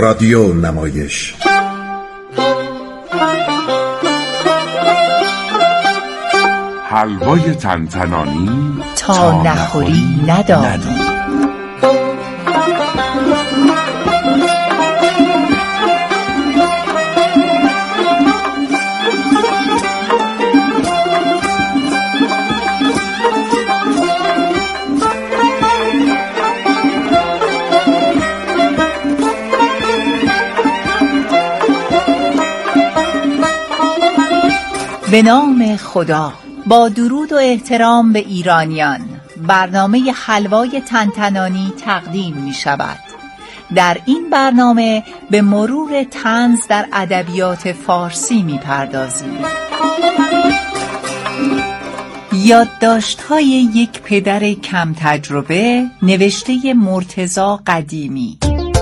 رادیو نمایش. حلوای تنتنانی تا نخوری ندانی. به نام خدا. با درود و احترام به ایرانیان، برنامه حلوای تنتنانی تقدیم می شود. در این برنامه به مرور طنز در ادبیات فارسی می پردازیم. یادداشت‌های یک پدر کم تجربه، نوشته مرتضی قدیمی.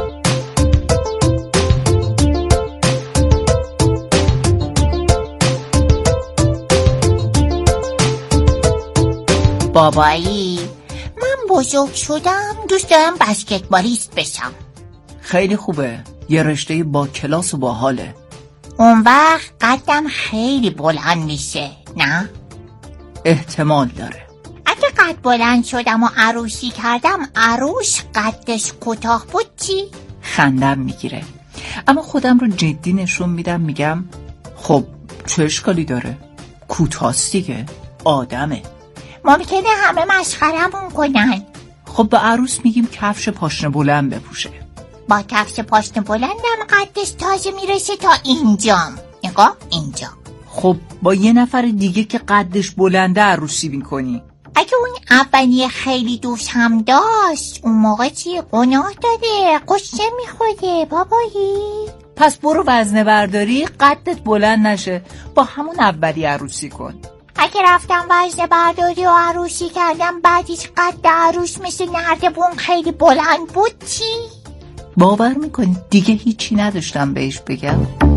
بابایی، من بزرگ شدم دوست دارم بسکتبالیست بشم. خیلی خوبه، یه رشته با کلاس و با حاله. اون وقت قدم خیلی بلند میشه، نه؟ احتمال داره. اگه قد بلند شدم و عروسی کردم، عروس قدش کوتاه بود چی؟ خندم میگیره، اما خودم رو جدی نشون میدم، میگم خب چه اشکالی داره؟ کوتاست دیگه، آدمه. ممکنه همه مسخرمون کنن. خب به عروس میگیم کفش پاشنه بلند بپوشه. با کفش پاشنه بلندم قدش تازه میرسه تا اینجام. نگاه اینجا. خب با یه نفر دیگه که قدش بلنده عروسی میکنی. اگه اون اولی خیلی دوست هم داشت، اون موقع چی؟ گناه داره، قصه میخوره بابایی. پس برو وزنه برداری، قدت بلند نشه، با همون اولی عروسی کن. اگه رفتم وزنه برداری و عروسی کردم، بعدش قد عروس مثل نردبون خیلی بلند بود چی؟ باور میکنی دیگه هیچی نداشتم بهش بگم.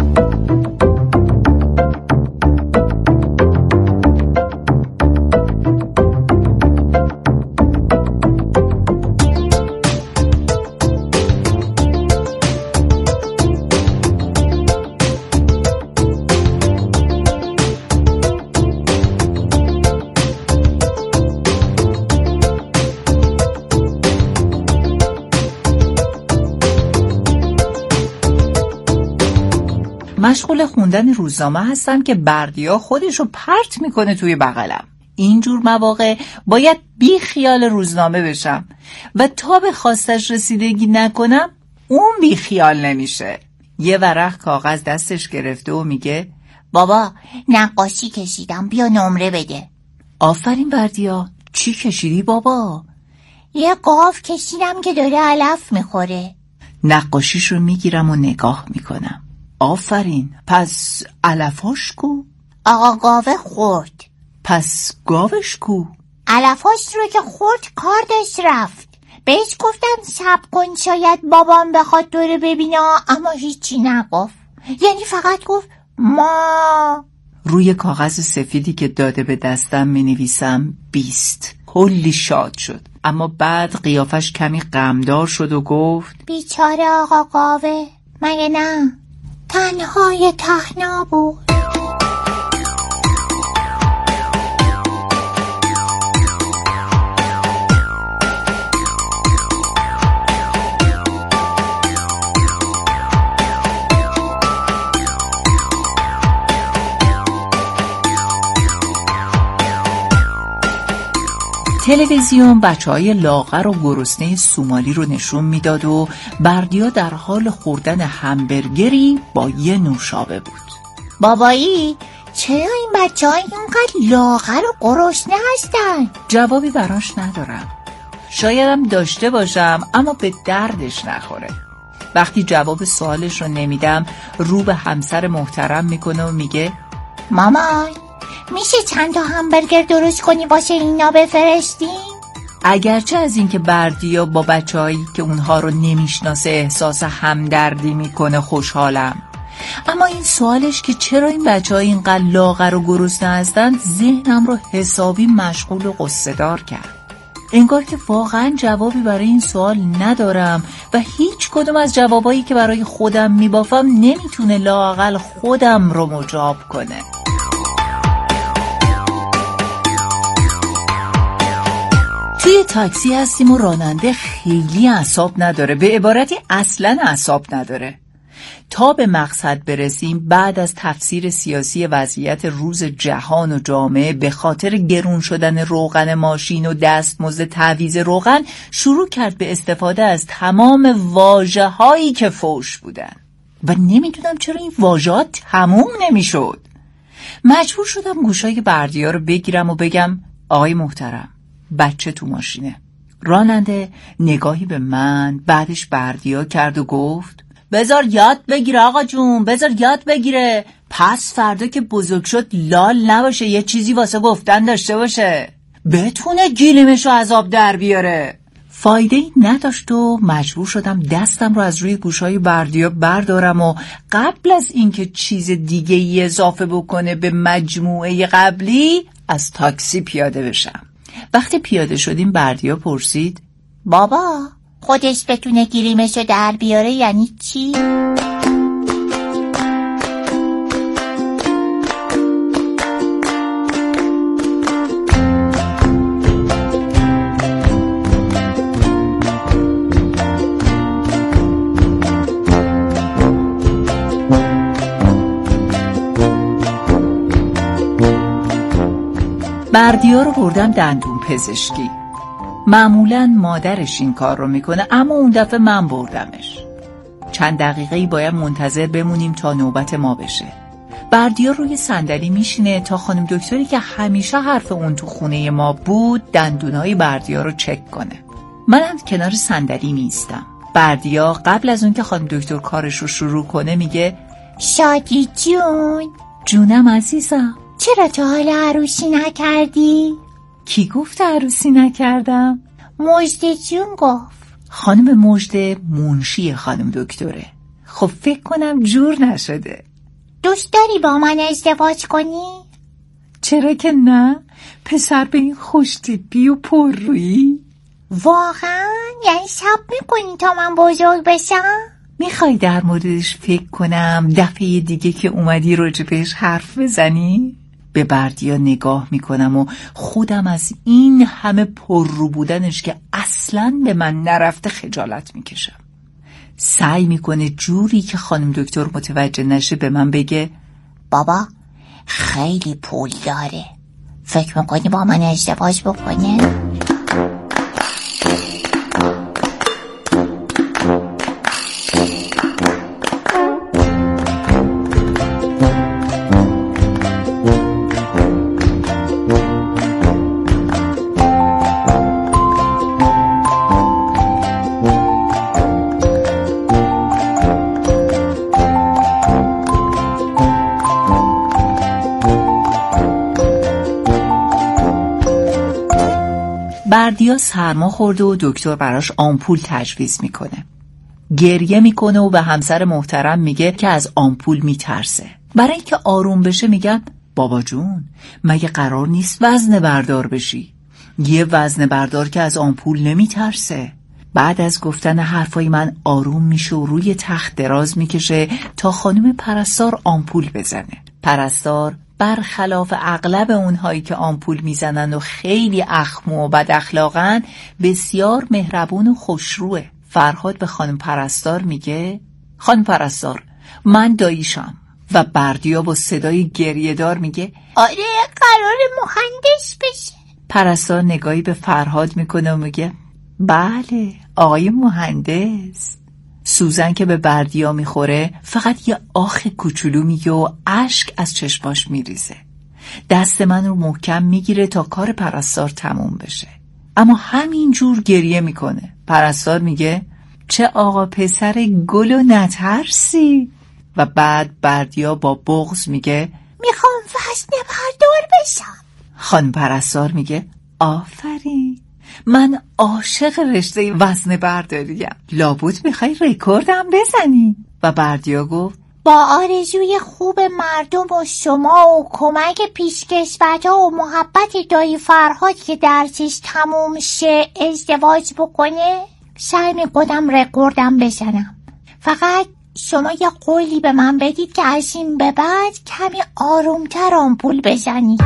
مشغول خوندن روزنامه هستم که بردیا خودش رو پرت میکنه توی بغلم. اینجور مواقع باید بی خیال روزنامه بشم و تا به خواستش رسیدگی نکنم اون بی خیال نمیشه. یه ورق کاغذ دستش گرفته و میگه بابا نقاشی کشیدم، بیا نمره بده. آفرین بردیا، چی کشیدی بابا؟ یه گاو کشیدم که داره علف میخوره. نقاشیش رو میگیرم و نگاه میکنم. آفرین، پس علفاش کو؟ آقا گاوه خورد. پس گاوش کو؟ علفاش رو که خورد کار داشت رفت. بهش گفتم صبر کن شاید بابام بخواد دوره ببینه، اما هیچی نگفت. یعنی فقط گفت ما. روی کاغذ سفیدی که داده به دستم مینویسم 20. کلی شاد شد، اما بعد قیافش کمی غمدار شد و گفت بیچاره آقا گاوه، مگه نه؟ تنهای تهنا بود. تلویزیون بچه‌های لاغر و گرسنه سومالی رو نشون میداد و بردیا در حال خوردن همبرگری با یه نوشابه بود. بابایی، چرا این بچه‌ها اینقدر لاغر و گرسنه هستن؟ جوابی براش ندارم. شایدم داشته باشم اما به دردش نخوره. وقتی جواب سوالش رو نمیدم رو به همسر محترم میکنه و میگه مامان، میشه چند تا همبرگر درست کنی واسه اینا بفرستیم؟ اگرچه از اینکه بردیا با بچه‌هایی که اونها رو نمیشناسه احساس همدردی میکنه خوشحالم، اما این سوالش که چرا این بچه‌ها اینقدر لاغر و گرسنه هستن ذهنم رو حسابی مشغول و قصه دار کرد. انگار که واقعا جوابی برای این سوال ندارم و هیچ کدوم از جوابایی که برای خودم میبافم نمیتونه لااقل خودم رو مجاب کنه. توی تاکسی هستیم و راننده خیلی اعصاب نداره، به عبارتی اصلاً اعصاب نداره. تا به مقصد برسیم بعد از تفسیر سیاسی وضعیت روز جهان و جامعه به خاطر گرون شدن روغن ماشین و دستمزد تعویض روغن شروع کرد به استفاده از تمام واژه‌هایی که فوش بودن و نمیدونم چرا این واژه‌ها تموم نمیشد. مجبور شدم گوشای بردیا رو بگیرم و بگم آقای محترم بچه تو ماشینه. راننده نگاهی به من بعدش بردیا کرد و گفت بذار یاد بگیره آقا جون، بذار یاد بگیره، پس فردا که بزرگ شد لال نباشه، یه چیزی واسه گفتن داشته باشه، بتونه گیلیمشو از آب در بیاره. فایده‌ای نداشت و مجبور شدم دستم رو از روی گوشای بردیا بردارم و قبل از اینکه چیز دیگه‌ای اضافه بکنه به مجموعه قبلی از تاکسی پیاده بشم. وقتی پیاده شدیم بردیا پرسید بابا خودش بتونه گیریمشو در بیاره یعنی چی؟ بردیا رو بردم دندون پزشکی. معمولاً مادرش این کار رو میکنه اما اون دفعه من بردمش. چند دقیقه‌ای باید منتظر بمونیم تا نوبت ما بشه. بردیا روی صندلی میشینه تا خانم دکتری که همیشه حرف اون تو خونه ما بود دندونای بردیا رو چک کنه. منم کنار صندلی میستم. بردیا قبل از اون که خانم دکتر کارش رو شروع کنه میگه شادی جون. جونم عزیزم. چرا تا حالا عروسی نکردی؟ کی گفت عروسی نکردم؟ مژده جون گفت. خانم مژده منشی خانم دکتره. خب فکر کنم جور نشده. دوست داری با من ازدواج کنی؟ چرا که نه؟ پسر به این خوشتیپی و پررویی. واقعا؟ یعنی صبر میکنی تا من بزرگ بشم؟ میخوای در موردش فکر کنم دفعه دیگه که اومدی راجبش حرف بزنی؟ به بردیا نگاه میکنم و خودم از این همه پررو بودنش که اصلاً به من نرفته خجالت میکشم. سعی میکنه جوری که خانم دکتر متوجه نشه به من بگه بابا خیلی پول داره، فکر میکنی با من ازدواج بکنه؟ بردیا سرما خورده و دکتر براش آمپول تجویز میکنه. گریه میکنه و به همسر محترم میگه که از آمپول میترسه. برای اینکه آروم بشه میگن بابا جون مگه قرار نیست وزنه بردار بشی؟ یه وزنه بردار که از آمپول نمیترسه. بعد از گفتن حرفای من آروم میشه و روی تخت دراز میکشه تا خانم پرستار آمپول بزنه. پرستار برخلاف اغلب اونهایی که آمپول میزنن و خیلی اخمو و بد اخلاقن بسیار مهربون و خوشروه. فرهاد به خانم پرستار میگه خانم پرستار من داییشم و بردیا با صدای گریه‌دار میگه آره قرار مهندس بشه. پرستار نگاهی به فرهاد میکنه و میگه بله آقای مهندس. سوزن که به بردیا میخوره فقط یه آخ کوچولو میگه و اشک از چشماش میریزه. دست من رو محکم میگیره تا کار پرستار تموم بشه اما همینجور گریه میکنه. پرستار میگه چه آقا پسر گل و نترسی. و بعد بردیا با بغض میگه میخوام وزنه بردار بشم. خانم پرستار میگه آفرین من عاشق رشته وزنه برداریم، لابد میخوای رکوردم بزنی. و بردیا گفت با آرزوی خوب مردم و شما و کمک پیشکسوت‌ها و محبت دایی فرهاد که درسش تموم شه ازدواج بکنه سعی میکنم رکوردم بزنم. فقط شما یه قولی به من بدید که از این به بعد کمی آرومتر آمپول بزنید.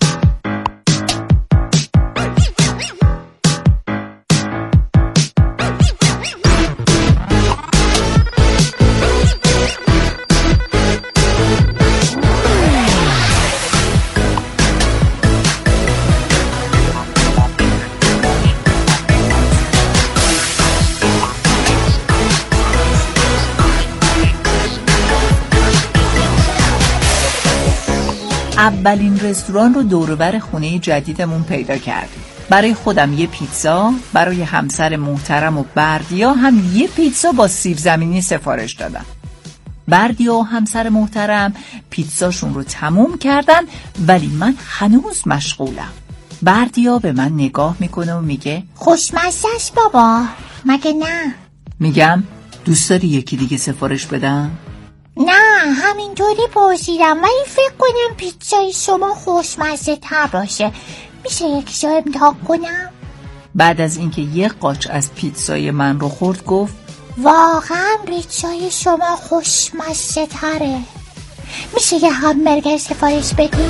اولین رستوران رو دور و بر خونه جدیدمون پیدا کردیم. برای خودم یه پیتزا، برای همسر محترم و بردیا هم یه پیتزا با سیب زمینی سفارش دادم. بردیا و همسر محترم پیتزاشون رو تموم کردن ولی من هنوز مشغولم. بردیا به من نگاه میکنه و میگه خوشمزه‌ش بابا، مگه نه؟ میگم دوست داری یکی دیگه سفارش بدم؟ نه همینطوری پرسیدم ولی فکر کنم پیتزای شما خوشمزه تر باشه. میشه یکیشو امتحان کنم؟ بعد از اینکه یه قاچ از پیتزای من رو خورد گفت واقعا پیتزای شما خوشمزه تره. میشه یه همبرگر سفارش بدی؟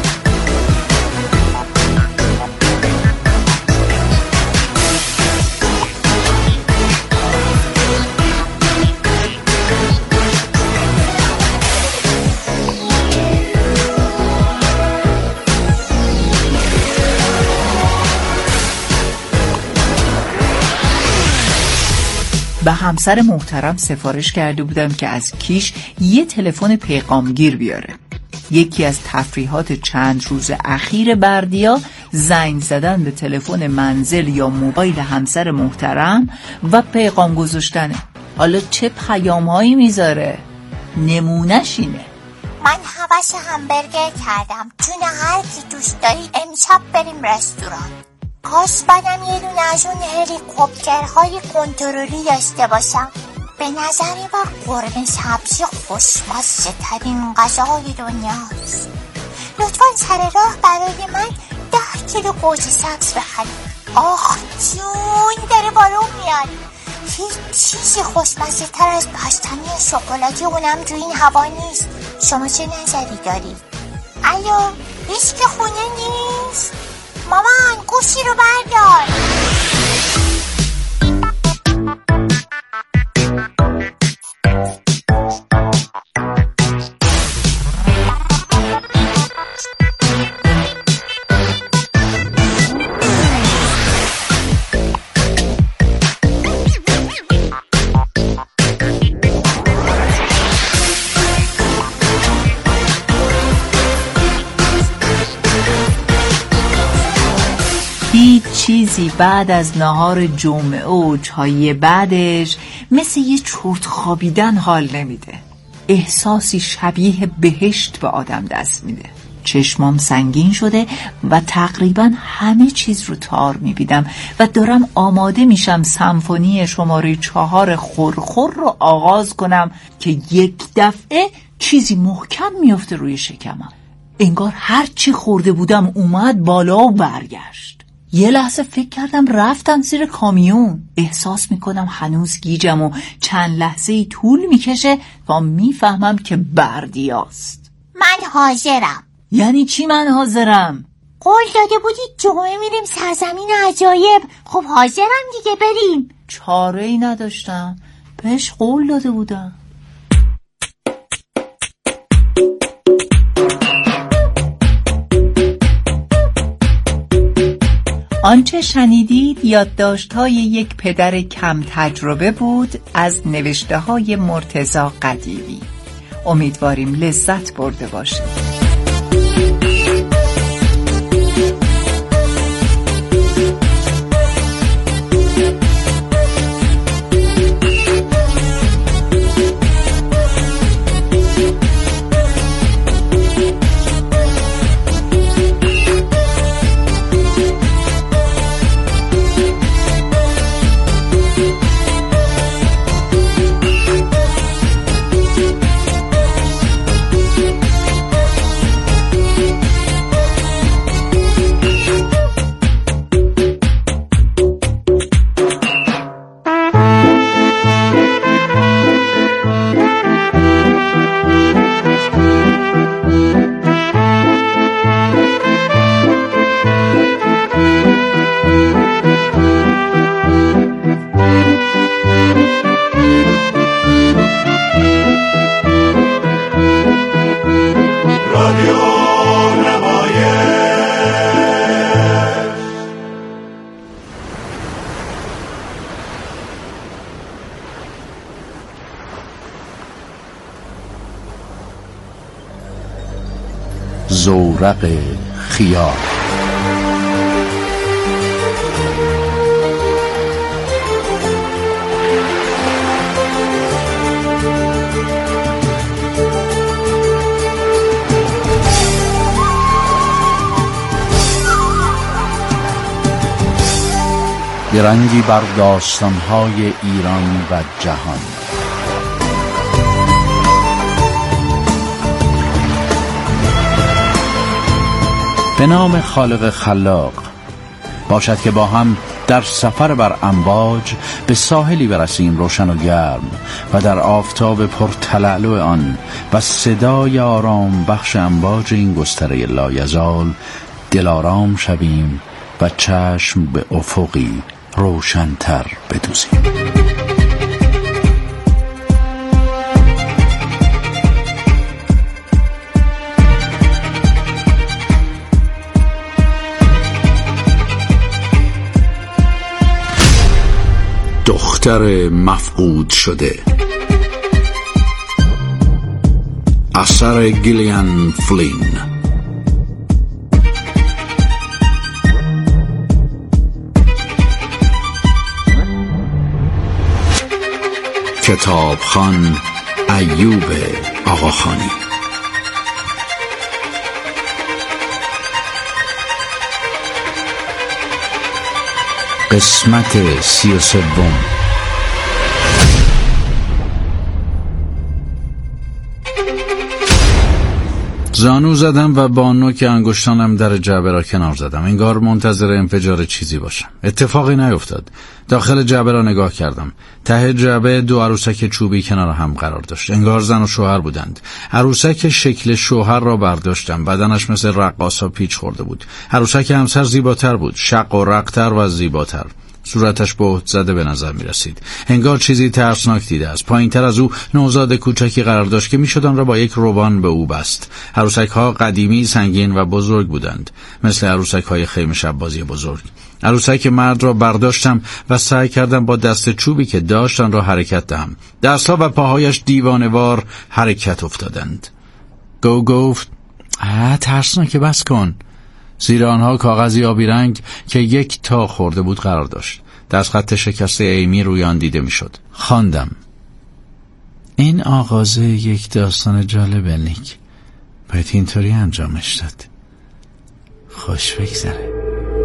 به همسر محترم سفارش کرده بودم که از کیش یه تلفن پیغامگیر بیاره. یکی از تفریحات چند روز اخیر بردیا زنگ زدن به تلفن منزل یا موبایل همسر محترم و پیغام گذاشتنه. حالا چه پیام‌هایی میذاره؟ نمونه‌ش اینه: من هوس همبرگر کردم، جون هر کی دوست داری امشب بریم رستوران. کاش منم یه دونه از اون هلیکوپترهای کنترلی داشته باشم. به نظر من قرمه سبزی خوشمزه ترین غذای دنیاست. لطفا سر راه برای من 10 کیلو گوجه سبز بخرید. آخ جون داره بارون میاد. هیچ چیزی خوشمزه تر از پستنی شکلاتی اونم تو این هوا نیست. شما چه نظری دارید؟ الو هیچ که خونه نیست؟ مامان گوشی رو بردار. هیچ چیزی بعد از نهار جمعه و چای بعدش مثل یه چرت خوابیدن حال نمیده. احساسی شبیه بهشت به آدم دست میده. چشمام سنگین شده و تقریبا همه چیز رو تار میبینم و دارم آماده میشم سمفونی شماره 4 خورخور رو آغاز کنم که یک دفعه چیزی محکم میفته روی شکمم. انگار هر چی خورده بودم اومد بالا و برگشت. یه لحظه فکر کردم رفتم زیر کامیون. احساس میکنم هنوز گیجم و چند لحظه‌ای طول میکشه تا میفهمم که بردیاست. من حاضرم. یعنی چی من حاضرم؟ قول داده بودید جمعه میریم سرزمین عجایب. خب حاضرم دیگه بریم. چاره‌ای نداشتم، بهش قول داده بودم. آنچه شنیدید یادداشت‌های یک پدر کم تجربه بود از نوشته‌های مرتضی قدیمی. امیدواریم لذت برده باشید. زورق خیال. درنگی بر داستان‌های ایران و جهان. به نام خالق خلاق. باشد که با هم در سفر بر امواج به ساحلی برسیم روشن و گرم و در آفتاب پرتلالو آن و صدای آرام بخش امواج این گستره لایزال دلارام شویم و چشم به افقی روشن‌تر بدوزیم. دختر مفقود شده، اثر گیلیان فلین. کتابخوان ایوب آقاخانی. قسمت 33. زانو زدم و با نوک انگشتانم در جعبه را کنار زدم. انگار منتظر انفجار چیزی باشم. اتفاقی نیفتاد. داخل جعبه را نگاه کردم. ته جعبه 2 عروسک چوبی کنار هم قرار داشت. انگار زن و شوهر بودند. عروسک شکل شوهر را برداشتم. بدنش مثل رقاصا پیچ خورده بود. عروسک همسر زیباتر بود. شق و رقتر و زیباتر. صورتش بهت زده به نظر می رسید. انگار چیزی ترسناک دیده است. پایین تر از او نوزاد کوچکی قرار داشت که می شد آن را با یک روبان به او بست. عروسک ها قدیمی، سنگین و بزرگ بودند، مثل عروسک های خیمه شب بازی بزرگ. عروسک مرد را برداشتم و سعی کردم با دست چوبی که داشت آن را حرکت دهم. دستها و پاهایش دیوانه‌وار حرکت افتادند. گفت ترسناک، بس کن. زیر آنها کاغذی آبی رنگ که 1 تا خورده بود قرار داشت. دستخط شکسته ایمی روی آن دیده میشد. خواندم: این آغاز یک داستان جالب نیک. باید اینطوری انجامش داد. خوش بگذره.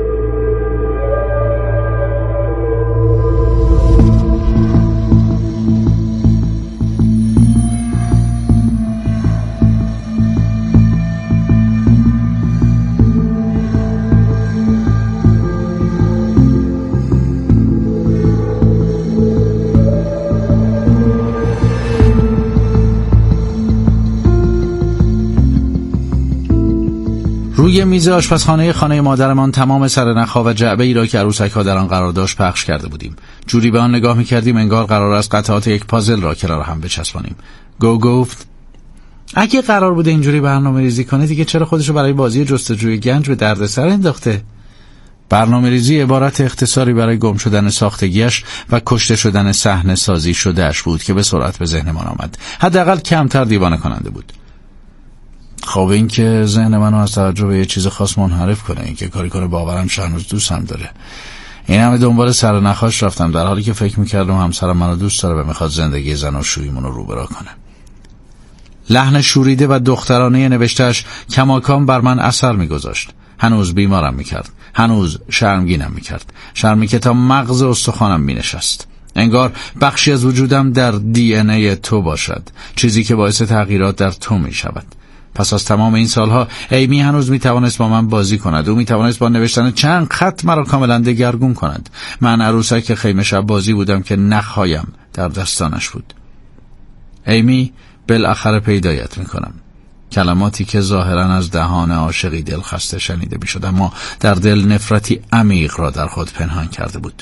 روی میز آشپزخانه خانه مادرمان تمام سرنخ‌ها و جعبه‌ای را که عروسک‌ها در آن قرار داشت پخش کرده بودیم. جوری به آن نگاه می‌کردیم انگار قرار است قطعات یک پازل را کنار هم بچسبانیم. گفت اگه قرار بوده اینجوری برنامه‌ریزی کنه دیگه چرا خودشو برای بازی جستجوی گنج به دردسر انداخته؟ برنامه‌ریزی عبارت اختصاری برای گم شدن ساختگیش و کشته شدن صحنه سازی شده‌اش بود که به سرعت به ذهنمان آمد. حداقل کمتر دیوانه کننده بود. خب این که ذهن منو از توجه به یه چیز خاص منحرف کنه، این که کاری کنه باورم شه هنوز دوستم داره. این همه دنبال سرنخاش رفتم در حالی که فکر میکردم همسرم منو دوست داره و میخواد زندگی زناشوییمون رو روبرا کنه. لحن شوریده و دخترانه نوشتهش کماکان بر من اثر میگذاشت. هنوز بیمارم میکرد، هنوز شرمگینم میکرد، شرمی که تا مغز استخوانم مینشست. انگار بخشی از وجودم در دی ان ای تو باشد، چیزی که باعث تغییرات در تو میشود. پس از تمام این سالها ایمی هنوز میتوانست با من بازی کند. او میتوانست با نوشتن چند خط مرا کاملا دگرگون کند. من عروسک خیمه شب بازی بودم که نخهایم در دستانش بود. ایمی بالاخره پیدایت میکنم. کلماتی که ظاهرا از دهان عاشقی دلخسته شنیده میشد، اما در دل نفرتی عمیق را در خود پنهان کرده بود.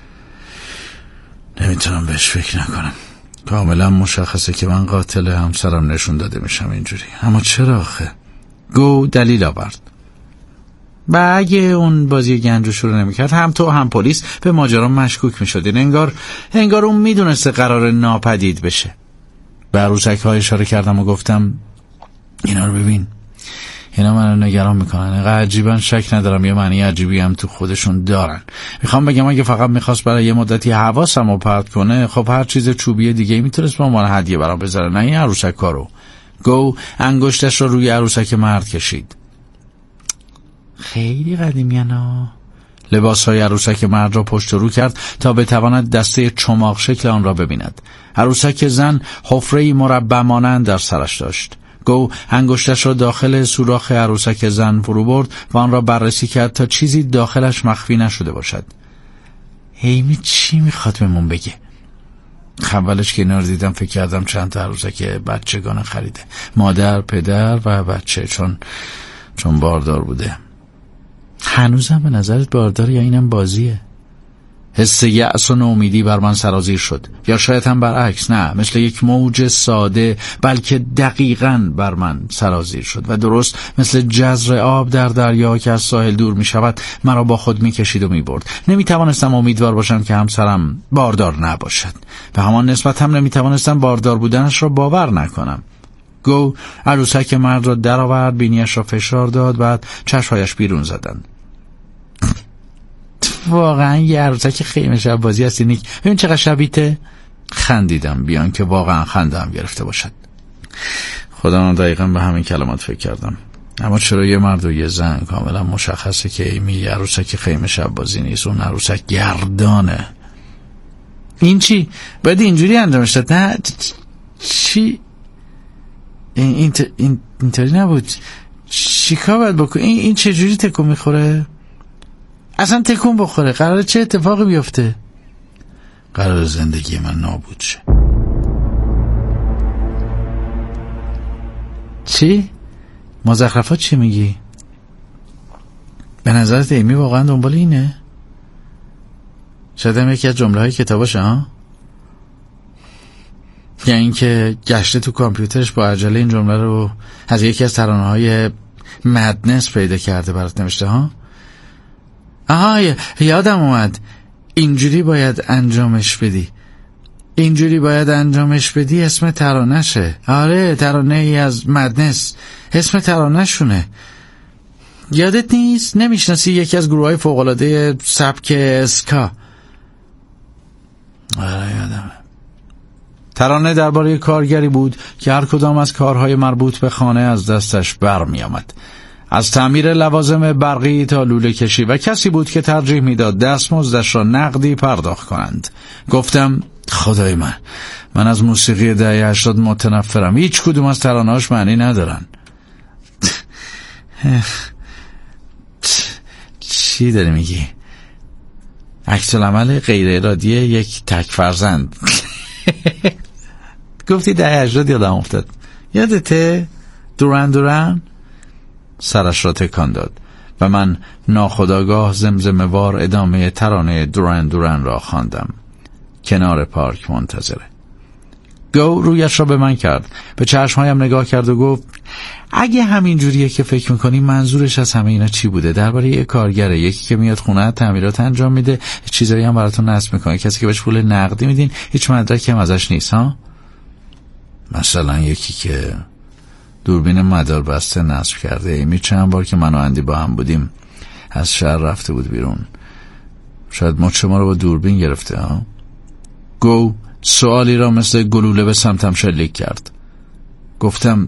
نمیتونم بهش فکر نکنم. کاملا مشخصه که من قاتل همسرم نشون داده میشم اینجوری. اما چرا آخه؟ دلیل آورد. و اگه اون بازی گنج رو شروع نمیکرد، هم تو هم پلیس به ماجرا مشکوک میشدین. انگار اون میدونسته قرار ناپدید بشه. به عروسک ها اشاره کردم و گفتم اینا رو ببین، اینا منو نگران میکنن. اینقدر عجیبن شک ندارم یه معنی عجیبی هم تو خودشون دارن. میخوام بگم اگه فقط میخواست برای یه مدتی حواسمو پرت کنه، خب هر چیز چوبی دیگه میتونست به عنوان هدیه برام بذاره، نه این عروسک کارو. گو انگشتش رو روی عروسک مرد کشید. خیلی قدیمیانا. لباسهای عروسک مرد را پشت رو کرد تا بتواند دسته چماق شکل آن را ببیند. عروسک زن حفره‌ای مربع مانند در سرش داشت. گو انگشتش را داخل سوراخ عروسک زن فرو برد و آن را بررسی کرد تا چیزی داخلش مخفی نشده باشد. ایمی چی میخواد بهمون بگه؟ اولش که اینا رو دیدم فکر کردم چند تا عروسک بچگانه خریده، مادر، پدر و بچه، چون باردار بوده. هنوزم به نظرت باردار یا اینم بازیه؟ حس یأس و نومیدی بر من سرازیر شد، یا شاید هم برعکس، نه، مثل یک موج ساده بلکه دقیقاً بر من سرازیر شد و درست مثل جزر آب در دریا که از ساحل دور می شود مرا با خود می کشید و می برد. نمی توانستم امیدوار باشم که همسرم باردار نباشد، به همان نسبت هم نمی توانستم باردار بودنش را باور نکنم. گو عروسک مرد را در آورد، بینیش را فشار داد، بعد چشمهایش بیرون زدند. واقعا یه عروسک خیمه شب بازی هستی نیک، ببین چقدر شبیته. خندیدم بیان که واقعا خندم گرفته باشد. خودم دقیقا به همین کلمات فکر کردم. اما چرا یه مرد و یه زن؟ کاملا مشخصه که ایمی عروسک خیمه شب بازی نیست، اون عروسک گردانه. این چی؟ باید اینجوری انجامش داد؟ نه چی؟ اینطوری نبود. چیکار باید بکنی؟ این چجوری تکون میخوره؟ اصلا تکون بخوره قراره چه اتفاقی بیفته؟ قراره زندگی من نابود شه. چی؟ مزخرفات چی میگی؟ به نظرت ایمی واقعا دنبال اینه؟ شاید هم یکی از جمله های کتاباشه ها؟ یا این که گشته تو کامپیوترش با عجله این جمله رو از یکی از ترانه های مدنس پیدا کرده برات نوشته ها؟ آها یادم اومد، اینجوری باید انجامش بدی، اینجوری باید انجامش بدی اسم ترانه‌شه. آره ترانه ای از مدنس، اسم ترانه‌شونه. یادت نیست؟ نمیشناسی یکی از گروه‌های فوق‌العاده سبک اسکا؟ آره یادمه. ترانه درباره کارگری بود که هر کدام از کارهای مربوط به خانه از دستش برمی آمد، از تعمیر لوازم برقی تا لوله کشی، و کسی بود که ترجیح میداد دستمزدش را نقدی پرداخت کنند. گفتم خدای من از موسیقی دهه 80 متنفرم، هیچ کدوم از ترانه‌هاش معنی ندارن. چی داری میگی؟ عکس العمل غیر ارادی یک تک فرزند. گفتی دهه 80 یادم افتاد. یادته؟ دوران سرش را تکان داد و من ناخودآگاه زمزمه وار ادامه ترانه دوران را خواندم. کنار پارک منتظره. گو رویش را به من کرد، به چشمهایم نگاه کرد و گفت اگه همین جوریه که فکر میکنی منظورش از همه اینا چی بوده؟ درباره یک کارگره، یکی که میاد خونه تعمیرات انجام میده، چیزایی هم براتون نصب میکنه، کسی که بهش پول نقدی میدین، هیچ مدرکی هم ازش نیست ها؟ مثلا یکی که دوربین مدار بسته نصب کرده. ایمی چند بار که من و اندی با هم بودیم از شهر رفته بود بیرون، شاید مچ ما رو با دوربین گرفته ها؟ گو سوالی را مثل گلوله به سمتم شلیک کرد. گفتم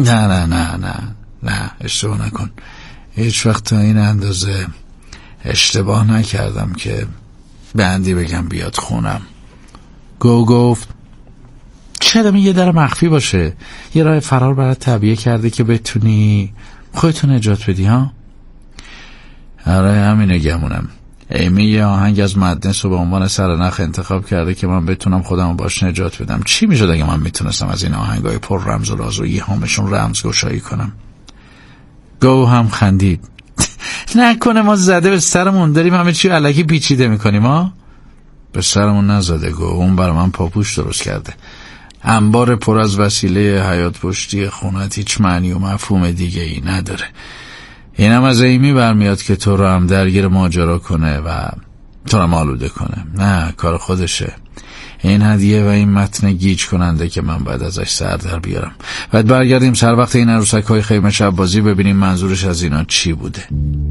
نه اشتباه نکن، هیچ وقت تا این اندازه اشتباه نکردم که به اندی بگم بیاد خونم. گو گفت شاید یه در مخفی باشه، یه راه فرار برات تعبیه کرده که بتونی خودتو نجات بدی ها؟ آره همینه گمونم. ایمی یه آهنگ از مدنس رو به عنوان سرنخ انتخاب کرده که من بتونم خودم باش نجات بدم. چی میشد اگه من میتونستم از این آهنگای پر رمز و راز و یه همشون رمزگشایی کنم؟ گو هم خندید. نکنه ما زده به سرمون داریم همه چی الکی پیچیده میکنیم ها؟ به سرمون نزده گو، اون برای من پاپوش درست کرده. انبار پر از وسیله حیات پشتی خونت هیچ معنی و مفهوم دیگه ای نداره. اینم از ایمی برمیاد که تو رو هم درگیر ماجرا کنه و تو رو هم آلوده کنه. نه کار خودشه. این هدیه و این متن گیج کننده که من باید ازش سر در بیارم. بعد برگردیم سر وقت این عروسک های خیمه شب بازی ببینیم منظورش از اینا چی بوده.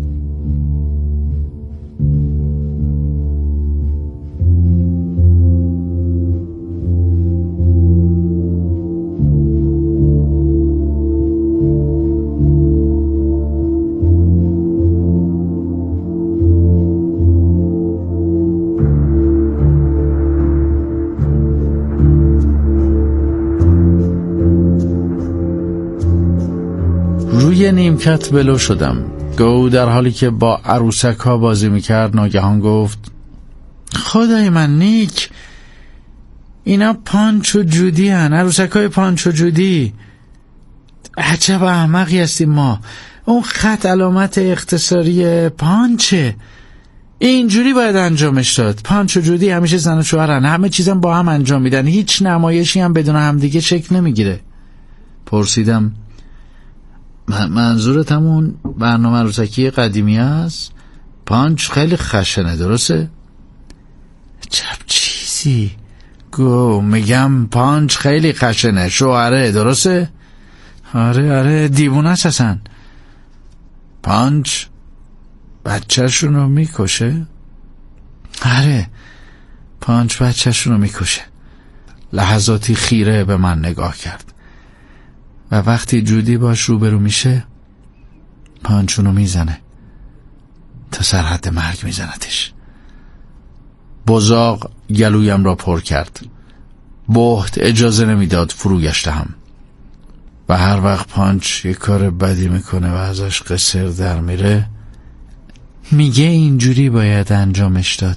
روی نیمکت بلو شدم. گو در حالی که با عروسک ها بازی میکرد ناگهان گفت خدای من نیک، اینا پانچ و جودی هن، عروسک های پانچ و جودی. عجب احمقی هستیم ما. اون خط علامت اختصاری پانچه، اینجوری باید انجامش داد. پانچ و جودی همیشه زن و شوهرن، همه چیزم با هم انجام میدن، هیچ نمایشی هم بدون همدیگه شکل نمیگیره. پرسیدم منظورت همون برنامه عروسکی قدیمی است؟ پانچ خیلی خشنه درسته؟ چپ چیزی گو، میگم پانچ خیلی خشنه، شوهره درسته؟ آره دیوونه است اصلا. پانچ بچه‌شون رو میکشه؟ آره پانچ بچه‌شون رو میکشه. لحظاتی خیره به من نگاه کرد و وقتی جودی باش روبرو میشه پانچونو میزنه تا سرحد مرگ میزنتش. بزاق گلویم را پر کرد. بهت اجازه نمیداد فرو گشتم و هر وقت پانچ یک کار بدی میکنه و ازش قصر در میره میگه اینجوری باید انجامش داد.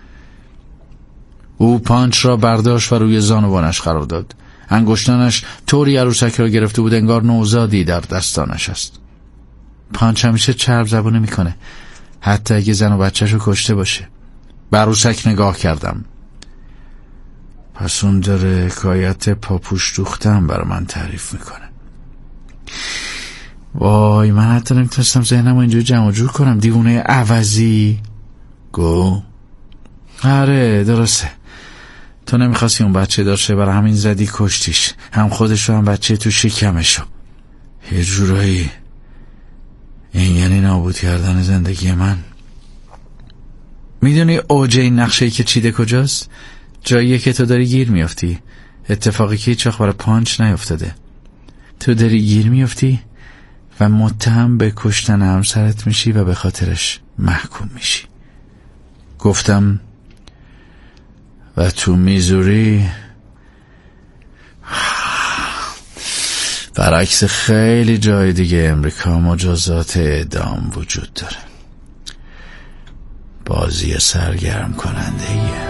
او پانچ را برداشت و روی زانوانش قرار داد. انگشتانش طوری عروسک را گرفته بود انگار نوزادی در دستانش است. پانچ همیشه چرب زبونه میکنه، حتی اگه زن و بچه‌شو کشته باشه. به عروسک نگاه کردم. پس اون داره حکایت پاپوش دوختم برای من تعریف میکنه. وای من حتی نمیتونستم ذهنم رو اینجوری جمع جور کنم. دیوونه عوضی. گو آره درسته، تو نمیخواستی اون بچه داشته، برای همین زدی کشتیش، هم خودشو هم بچه تو شکمشو. یه جورایی این یعنی نابود کردن زندگی من. میدونی اوج این نقشه‌ای که چیده کجاست؟ جاییه که تو داری گیر میافتی، اتفاقی که هیچ وقت برای پانچ نیفتاده. تو داری گیر میافتی و متهم به کشتن همسرت میشی و به خاطرش محکوم میشی. گفتم و تو میزوری برعکس خیلی جای دیگه امریکا مجازات اعدام وجود داره. بازی سرگرم کننده ایه.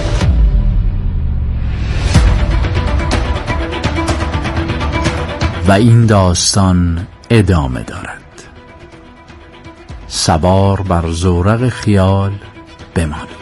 و این داستان ادامه دارد. سوار بر زورق خیال بمانید.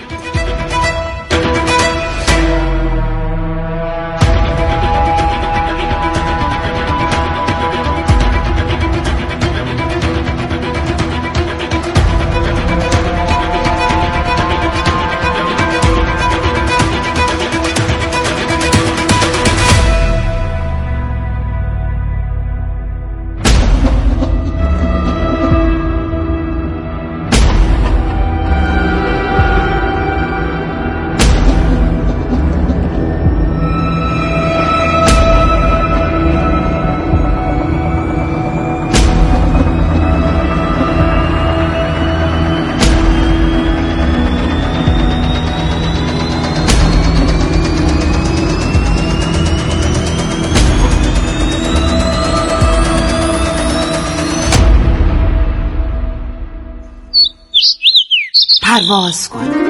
پرواز کن.